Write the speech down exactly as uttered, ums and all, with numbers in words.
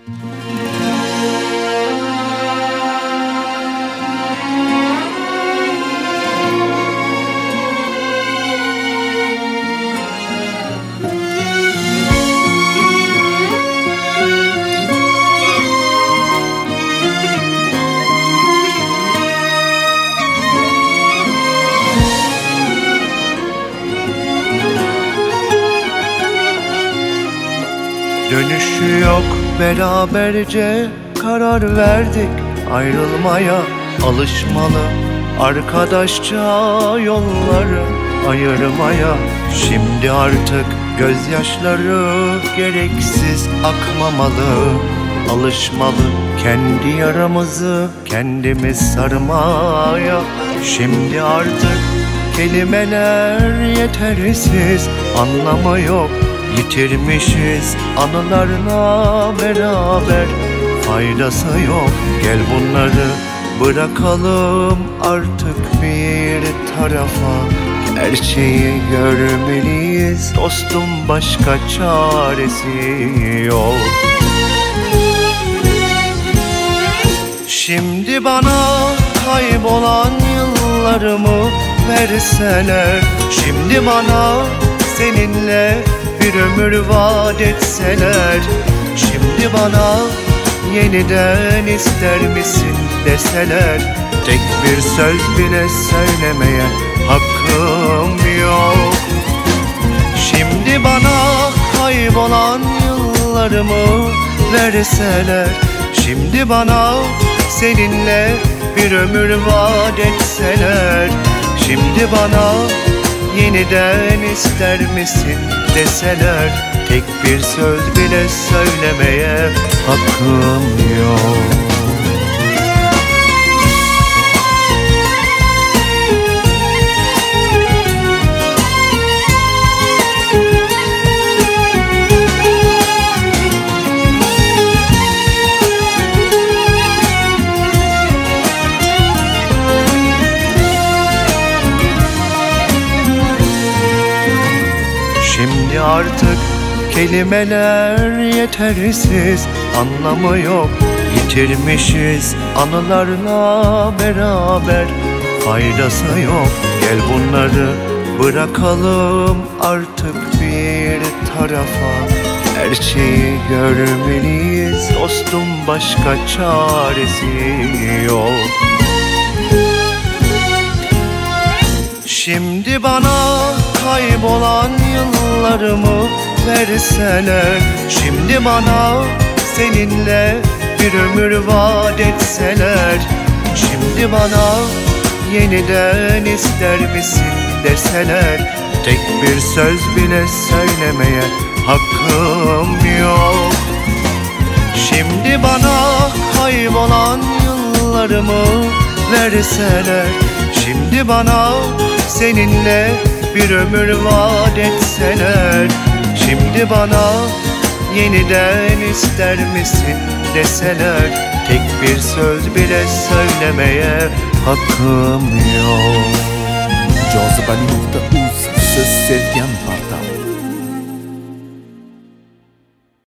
Dönüşü yok, beraberce karar verdik ayrılmaya. Alışmalı arkadaşça yolları ayırmaya. Şimdi artık gözyaşları gereksiz akmamalı. Alışmalı kendi yaramızı kendimiz sarmaya. Şimdi artık kelimeler yetersiz, anlamı yok. Yitirmişiz anılarla beraber, faydası yok. Gel bunları bırakalım artık bir tarafa. Gerçeği görmeliyiz dostum, başka çaresi yok. Şimdi bana kaybolan yıllarımı verseler, şimdi bana seninle bir ömür vaat etseler, şimdi bana yeniden ister misin deseler, tek bir söz bile söylemeye hakkım yok. Şimdi bana kaybolan yıllarımı verseler, şimdi bana seninle bir ömür vaat etseler, şimdi bana yeniden ister misin deseler, tek bir söz bile söylemeye hakkım yok. Şimdi artık kelimeler yetersiz, anlamı yok. Yitirmişiz anılarla beraber, faydası yok. Gel bunları bırakalım artık bir tarafa. Gerçeği görmeliyiz dostum, başka çaresi yok. Şimdi bana kaybolan yıllarımı verseler, şimdi bana seninle bir ömür vaat etseler, şimdi bana yeniden ister misin deseler, tek bir söz bile söylemeye hakkım yok. Şimdi bana kaybolan yıllarımı verseler, şimdi bana seninle bir ömür vaat etseler, şimdi bana yeniden ister misin deseler, tek bir söz bile söylemeye hakkım yok. Cazibeli nokta uz, söz sevgen partam.